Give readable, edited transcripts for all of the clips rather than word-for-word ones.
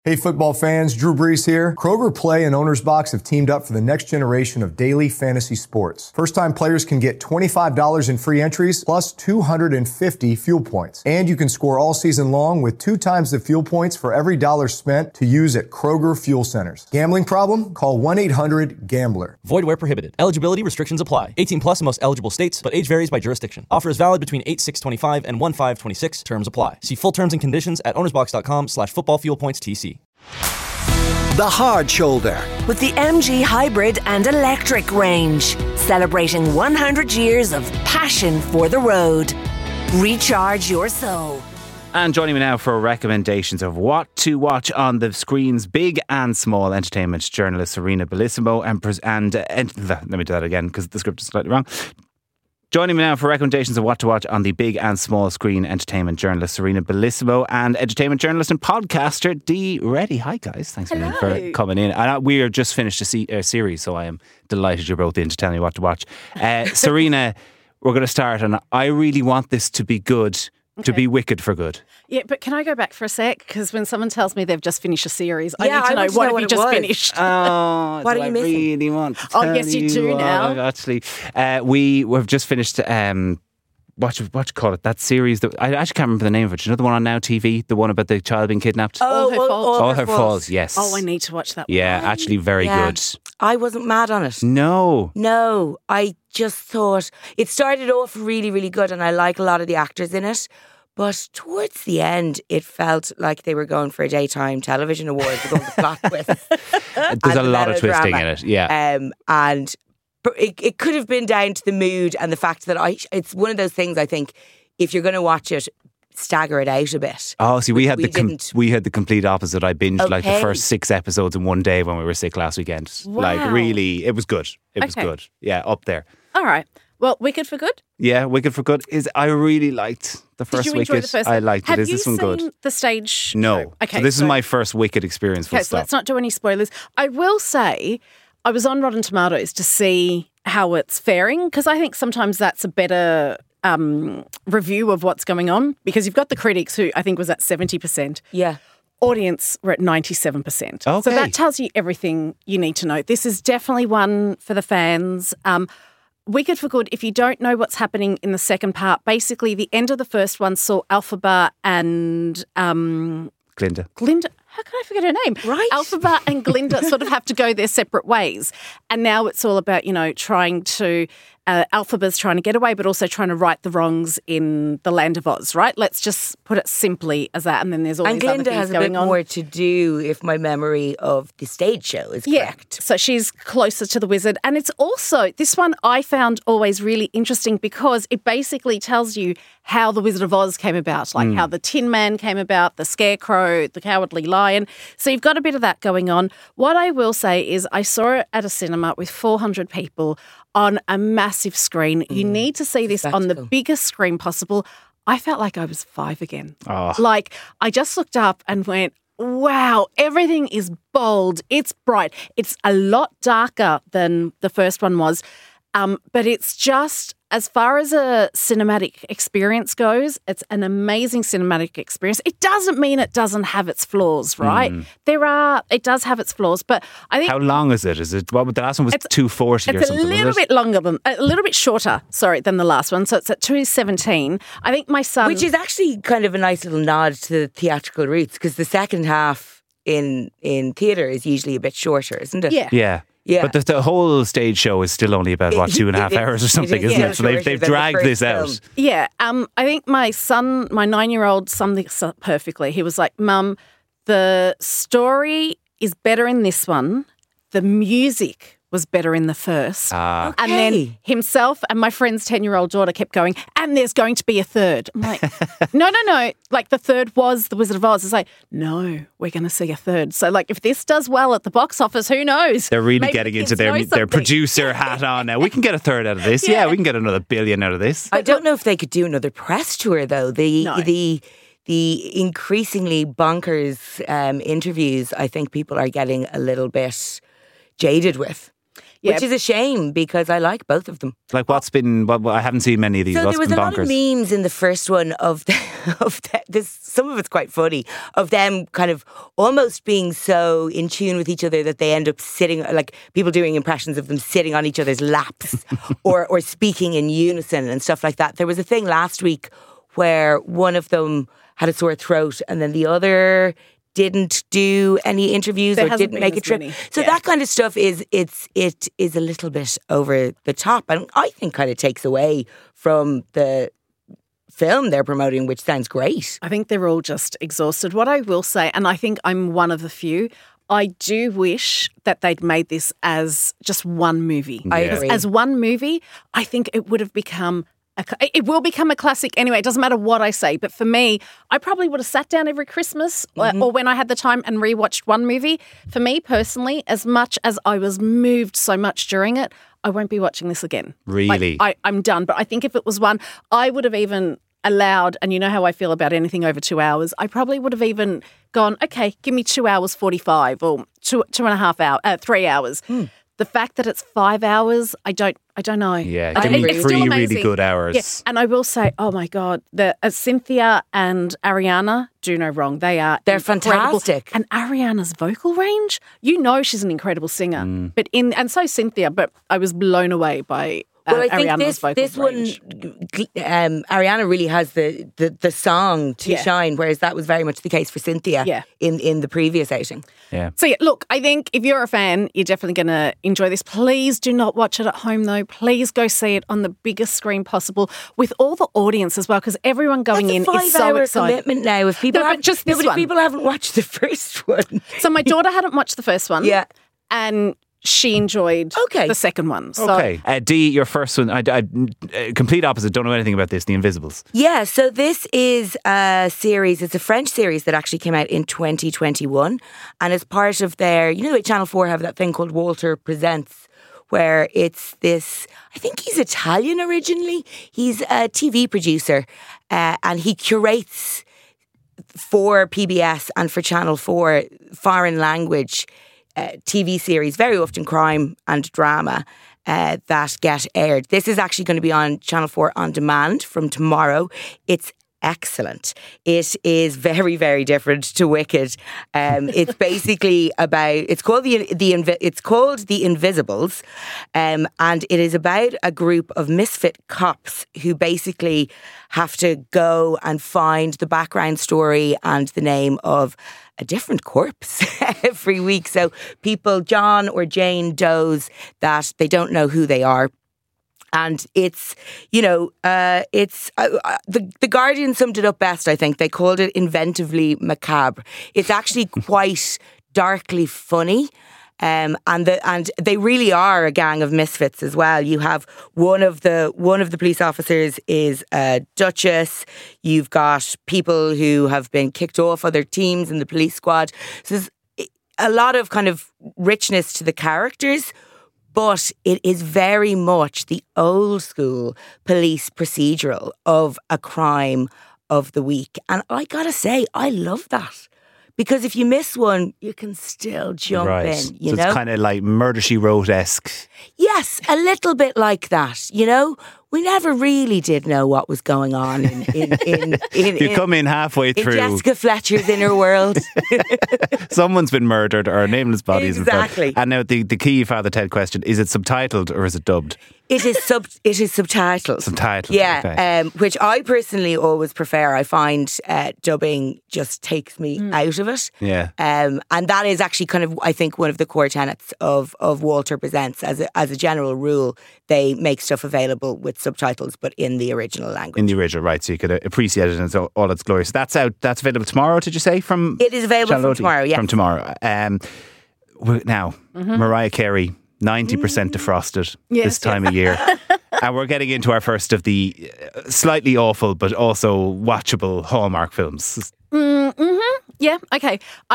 Hey football fans, Drew Brees here. Kroger Play and Owner's Box have teamed up for the next generation of daily fantasy sports. First-time players can get $25 in free entries plus 250 fuel points. And you can score all season long with 2 times the fuel points for every dollar spent to use at Kroger Fuel Centers. Gambling problem? Call 1-800-GAMBLER. Void where prohibited. Eligibility restrictions apply. 18 plus in most eligible states, but age varies by jurisdiction. Offer is valid between 8/6/25 and 1/5/26. Terms apply. See full terms and conditions at ownersbox.com/footballfuelpoints-TC. The Hard Shoulder with the MG Hybrid and Electric range, celebrating 100 years of passion for the road. Recharge your soul. And joining me now for recommendations of what to watch on the screens, big and small, entertainment journalist Serena Bellissimo and let me do that again because the script is slightly wrong. Joining me now for recommendations of what to watch on the big and small screen, entertainment journalist Serena Bellissimo and entertainment journalist and podcaster Dee Reddy. Hi guys, thanks for coming in. We are just finished a series, so I am delighted you're both in to tell me what to watch. Serena, we're going to start, and I really want this to be good. Okay. To be wicked for good. Yeah, but can I go back for a sec? Because when someone tells me they've just finished a series, I need to know what have you just finished. Oh, what are you missing? Really want to tell yes, you do now. Actually, we've just finished. What you call it? That series that I actually can't remember the name of it. You know the one on Now TV, the one about the child being kidnapped. All Her Fault. Yes. Oh, I need to watch that one. Yeah, actually, very good. I wasn't mad on it. No, I just thought it started off really, really good, and I like a lot of the actors in it. But towards the end, it felt like they were going for a daytime television award with all the plot twists. There's a lot of twisting in it, yeah. And it could have been down to the mood and the fact that it's one of those things, I think, if you're going to watch it, stagger it out a bit. Oh, see, we had the complete opposite. I binged like the first 6 episodes in one day when we were sick last weekend. Wow. Like really, it was good. It was good. Yeah, up there. All right. Well, Wicked for Good? Yeah, Wicked for Good I really liked the first Wicked. Did you enjoy the first one? I liked it. Is this one good? Have you seen the stage? No. Okay. So this is my first Wicked experience. Okay, so let's not do any spoilers. I will say I was on Rotten Tomatoes to see how it's faring because I think sometimes that's a better review of what's going on because you've got the critics who I think was at 70%. Yeah. Audience were at 97%. Okay. So that tells you everything you need to know. This is definitely one for the fans. Wicked for Good, if you don't know what's happening in the second part, basically the end of the first one saw Elphaba and Glinda. How can I forget her name? Right. Elphaba and Glinda sort of have to go their separate ways. And now it's all about, trying to, Elphaba's trying to get away, but also trying to right the wrongs in the land of Oz, right? Let's just put it simply as that. And then there's all these other things going on. And Glinda has a bit more to do, if my memory of the stage show is correct. So she's closer to the wizard. And it's also, this one I found always really interesting because it basically tells you how the Wizard of Oz came about, like how the Tin Man came about, the Scarecrow, the Cowardly Lion. So you've got a bit of that going on. What I will say is I saw it at a cinema with 400 people on a massive screen. You need to see this on the biggest screen possible. I felt like I was 5 again. Oh. Like I just looked up and went, wow, everything is bold. It's bright. It's a lot darker than the first one was. But it's just, as far as a cinematic experience goes, it's an amazing cinematic experience. It doesn't mean it doesn't have its flaws, right? It does have its flaws, but I think... How long is it? The last one was 240 or something? It's a little bit longer a little bit shorter, than the last one. So it's at 2:17. I think my son... Which is actually kind of a nice little nod to the theatrical roots, because the second half in theatre is usually a bit shorter, isn't it? Yeah. Yeah. But the whole stage show is still only about, 2.5 hours or something, isn't it? So they've dragged this out. Yeah. I think my 9-year-old summed this up perfectly. He was like, Mum, the story is better in this one. The music was better in the first. Okay. And then himself and my friend's 10-year-old daughter kept going, and there's going to be a third. I'm like, no. Like the third was The Wizard of Oz. It's like, no, we're going to see a third. So like if this does well at the box office, who knows? They're really getting into their producer hat on now. We can get a third out of this. Yeah, we can get another $1 billion out of this. I don't know if they could do another press tour though. The increasingly bonkers interviews, I think people are getting a little bit jaded with. Yeah. which is a shame because I like both of them. Like what's been? I haven't seen many of these. So What's there was been a lot of bonkers? memes in the first one of this. Some of it's quite funny of them kind of almost being so in tune with each other that they end up sitting, like people doing impressions of them sitting on each other's laps or speaking in unison and stuff like that. There was a thing last week where one of them had a sore throat and then the other didn't do any interviews There or hasn't didn't been make a as trip. many. So Yeah. that kind of stuff is a little bit over the top, and I think kind of takes away from the film they're promoting, which sounds great. I think they're all just exhausted. What I will say, and I think I'm one of the few, I do wish that they'd made this as just one movie. I Yeah. agree. As one movie, I think it would have become it will become a classic anyway. It doesn't matter what I say. But for me, I probably would have sat down every Christmas or when I had the time and rewatched one movie. For me personally, as much as I was moved so much during it, I won't be watching this again. Really? I'm done. But I think if it was one, I would have even allowed, and you know how I feel about anything over 2 hours, I probably would have even gone, okay, give me 2 hours 45 or 2.5 hours, 3 hours. The fact that it's 5 hours, I don't know. Yeah, I give me agree. It's still three really amazing. good hours. Yeah, and I will say, oh my God, the Cynthia and Ariana do no wrong. They're incredible. fantastic. And Ariana's vocal range, you know, she's an incredible singer. But and so Cynthia. But I was blown away by Well, I think Ariana's vocal this one, range. Ariana really has the song to Yeah. shine, whereas that was very much the case for Cynthia Yeah. in the previous outing. Yeah. So yeah, look, I think if you're a fan, you're definitely going to enjoy this. Please do not watch it at home though. Please go see it on the biggest screen possible with all the audience as well, because everyone going That's in a is so 5-hour excited. commitment now. If people No, but haven't, just this but if one. people haven't watched the first one, So my daughter hadn't watched the first one. Yeah. And she enjoyed Okay. the second one. So Okay. Dee, your first one, I complete opposite, don't know anything about this, The Invisibles. yeah. So this is a series. It's a French series that actually came out in 2021, and as part of their, you know, Channel 4 have that thing called Walter Presents, where it's this, I think he's Italian originally. He's a TV producer, and he curates for PBS and for Channel 4 foreign language TV series, very often crime and drama, that get aired. This is actually going to be on Channel 4 on demand from tomorrow. It's excellent. It is very, very different to Wicked. It's basically about. It's called The Invisibles, and it is about a group of misfit cops who basically have to go and find the background story and the name of a different corpse every week. So people, John or Jane Does, that they don't know who they are. And it's, you know, the Guardian summed it up best, I think. They called it inventively macabre. It's actually quite darkly funny. And they really are a gang of misfits as well. You have one of the police officers is a duchess. You've got people who have been kicked off other teams in the police squad. So there's a lot of kind of richness to the characters, but it is very much the old school police procedural of a crime of the week. And I gotta say, I love that. Because if you miss one, you can still jump in, you so know? it's kind of like Murder, She Wrote-esque. Yes, a little bit like that, you know? We never really did know what was going on You come in halfway in through, Jessica Fletcher's inner world. someone's been murdered or a nameless body has been found. Exactly. And now the key Father Ted question, is it subtitled or is it dubbed? It is subtitled. Subtitled, Yeah, okay. which I personally always prefer. I find dubbing just takes me out of it. Yeah. And that is actually kind of, I think, one of the core tenets of Walter Presents. As a general rule, they make stuff available with subtitles, but in the original language. In the original, right, so you could appreciate it in all its glory. So that's available tomorrow, did you say? It is available Channel from OT? tomorrow, yes. From tomorrow. Now, Mariah Carey, 90% defrosted this time of year. And we're getting into our first of the slightly awful but also watchable Hallmark films. yeah, okay.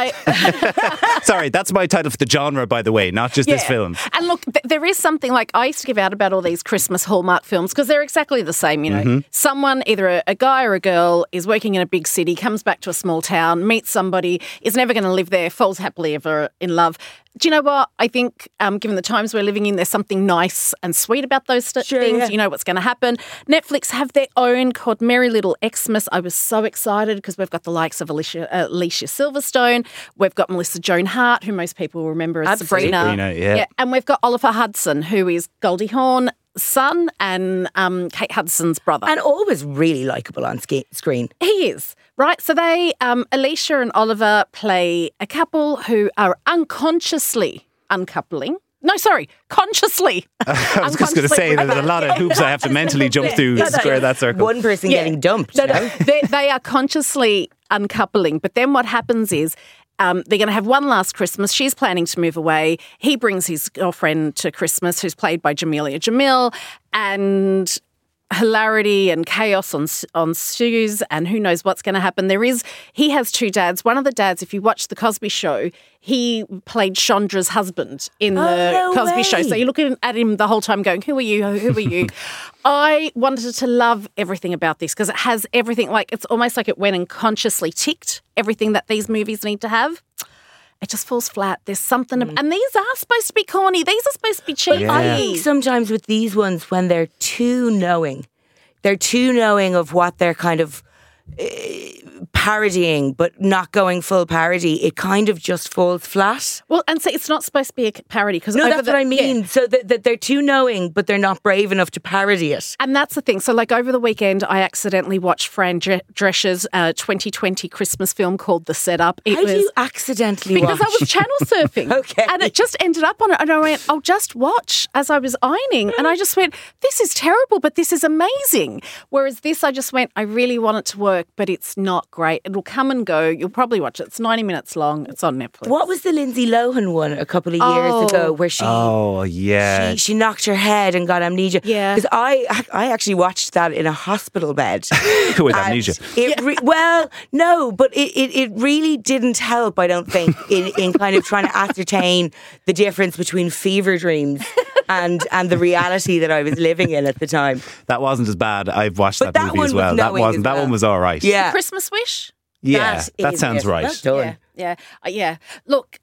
Sorry, that's my title for the genre, by the way, not just this film. And look, there is something like I used to give out about all these Christmas Hallmark films because they're exactly the same. You know, someone, either a guy or a girl, is working in a big city, comes back to a small town, meets somebody, is never going to live there, falls happily ever in love. do you know what? I think given the times we're living in, there's something nice and sweet about those things. yeah. You know what's going to happen. Netflix have their own called Merry Little Xmas. I was so excited because we've got the likes of Alicia Silverstone. We've got Melissa Joan Hart, who most people will remember as Absolutely. Sabrina. Yeah. And we've got Oliver Hudson, who is Goldie Hawn's son and Kate Hudson's brother. And always really likeable on screen. He is, right? So they, Alicia and Oliver play a couple who are unconsciously uncoupling. No, sorry, consciously. I was just going to say there's a lot of hoops I have to mentally jump through to square that circle. One person getting dumped. No, they are consciously uncoupling. But then what happens is they're going to have one last Christmas. She's planning to move away. He brings his girlfriend to Christmas, who's played by Jamelia Jamil, and hilarity and chaos ensues, and who knows what's going to happen. He has two dads. One of the dads, if you watch The Cosby Show, he played Chandra's husband in the Cosby Show. So you're looking at him the whole time going, who are you? Who are you? I wanted to love everything about this because it has everything. Like, it's almost like it went and consciously ticked everything that these movies need to have. It just falls flat. There's something, and these are supposed to be corny. These are supposed to be cheesy. I think sometimes with these ones, when they're too knowing of what they're kind of parodying, but not going full parody, it kind of just falls flat. Well, and so it's not supposed to be a parody because no, that's what I mean. Yeah. So that they're too knowing, but they're not brave enough to parody it. And that's the thing. So, like over the weekend, I accidentally watched Fran Drescher's 2020 Christmas film called The Setup. How do you accidentally watch? Because I was channel surfing. Okay. And it just ended up on it. And I went, I'll just watch as I was ironing. And I just went, this is terrible, but this is amazing. Whereas this, I just went, I really want it to work, but it's not great. It'll come and go. You'll probably watch it. It's 90 minutes long. It's on Netflix. What was the Lindsay Lohan one a couple of years ago where she knocked her head and got amnesia? Yeah. Because I actually watched that in a hospital bed. With amnesia. Well, no, but it really didn't help, I don't think, in kind of trying to ascertain the difference between fever dreams and the reality that I was living in at the time. That wasn't as bad. I've watched But that movie as well. That one was all right. Yeah. Christmas Wish? Yeah, that sounds right. Well done. Yeah. Look,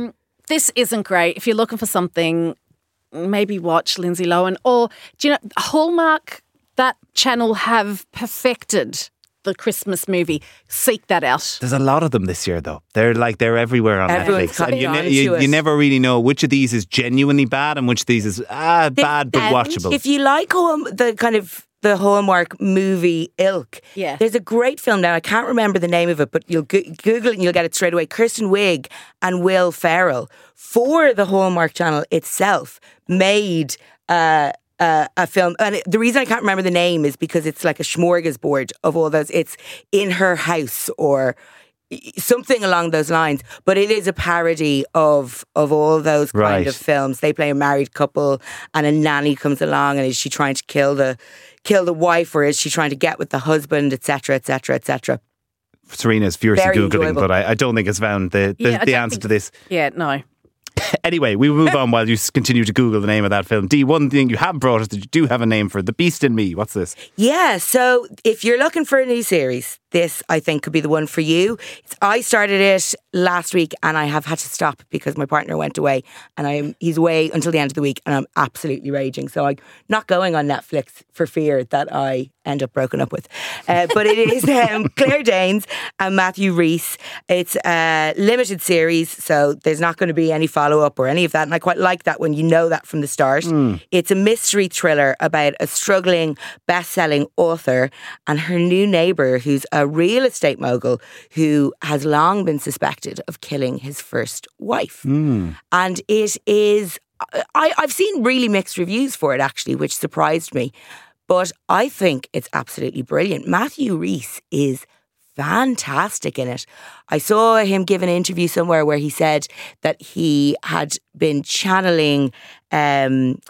this isn't great. If you're looking for something, maybe watch Lindsay Lohan. Or, do you know, Hallmark, that channel have perfected the Christmas movie. Seek that out. There's a lot of them this year, though. They're everywhere on Everyone's Netflix. And you you never really know which of these is genuinely bad and which of these is bad but watchable. If you like the kind of the Hallmark movie ilk, there's a great film now. I can't remember the name of it, but you'll Google it and you'll get it straight away. Kristen Wiig and Will Ferrell for the Hallmark Channel itself made a film, and the reason I can't remember the name is because it's like a smorgasbord of all those. It's In Her House or something along those lines, but it is a parody of all those kind of films. They play a married couple, and a nanny comes along, and is she trying to kill the wife, or is she trying to get with the husband, etc., etc., etc. Serena's furiously Very Googling, enjoyable. but I don't think it's found the answer to this. Yeah, no. Anyway, we will move on while you continue to Google the name of that film. Dee, one thing you have brought us that you do have a name for, The Beast in Me. What's this? Yeah, so if you're looking for a new series, this I think could be the one for you. I started it last week and I have had to stop because my partner went away, and he's away until the end of the week, and I'm absolutely raging. So I'm not going on Netflix for fear that I end up broken up with. But it is Claire Danes and Matthew Rhys. It's a limited series, so there's not going to be any follow-up or any of that, and I quite like that when you know that from the start. It's a mystery thriller about a struggling best-selling author and her new neighbour, who's a real estate mogul who has long been suspected of killing his first wife. And it is, I've seen really mixed reviews for it actually, which surprised me, but I think it's absolutely brilliant. Matthew Rhys is fantastic in it. I saw him give an interview somewhere where he said that he had been channeling Silence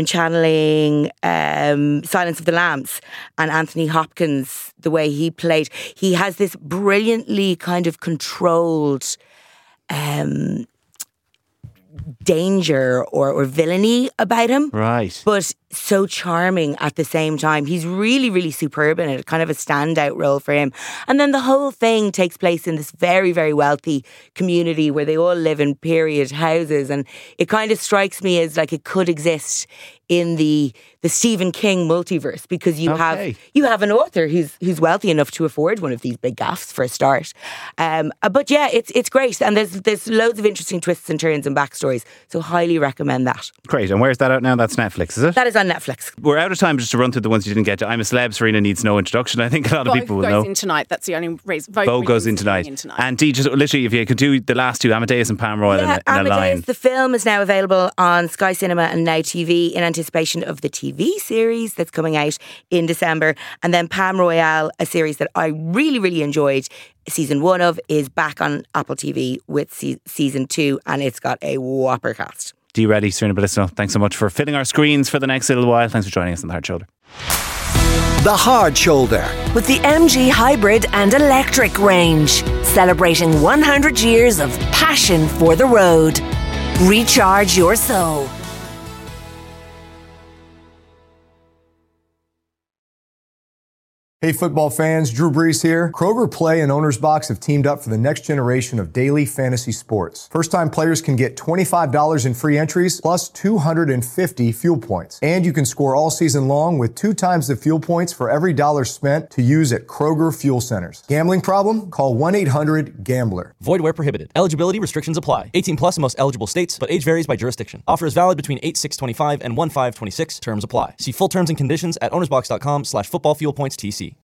of the Lambs and Anthony Hopkins, the way he played. He has this brilliantly kind of controlled danger or villainy about him. Right. But so charming at the same time. He's really, really superb in it, kind of a standout role for him. And then the whole thing takes place in this very, very wealthy community where they all live in period houses. And it kind of strikes me as like it could exist in the Stephen King multiverse, because you have an author who's wealthy enough to afford one of these big gaffes for a start. But yeah, it's great, and there's loads of interesting twists and turns and backstories. So highly recommend that. Great. And where's that out now? That's Netflix, is it? That is on Netflix. We're out of time, just to run through the ones you didn't get to. I'm a Celeb. Serena needs no introduction. I think a lot of people will know. Vogue goes in tonight. That's the only reason. Vogue goes in tonight. And Dee, just literally, if you could do the last two, Amadeus and Pam Royal in a Amadeus, line. the film is now available on Sky Cinema and Now TV in anticipation of the TV series that's coming out in December. And then Pam Royale, a series that I really, really enjoyed season 1 of, is back on Apple TV with season 2, and it's got a whopper cast. Dee Reddy, Serena Bellissimo, thanks so much for filling our screens for the next little while. Thanks for joining us on The Hard Shoulder. The Hard Shoulder. With the MG Hybrid and Electric range, celebrating 100 years of passion for the road. Recharge your soul. Hey football fans, Drew Brees here. Kroger Play and Owner's Box have teamed up for the next generation of daily fantasy sports. First-time players can get $25 in free entries plus 250 fuel points. And you can score all season long with 2 times the fuel points for every dollar spent to use at Kroger Fuel Centers. Gambling problem? Call 1-800-GAMBLER. Void where prohibited. Eligibility restrictions apply. 18 plus in most eligible states, but age varies by jurisdiction. Offer is valid between 8/6/25 and 1/5/26. Terms apply. See full terms and conditions at ownersbox.com/footballfuelpointstc.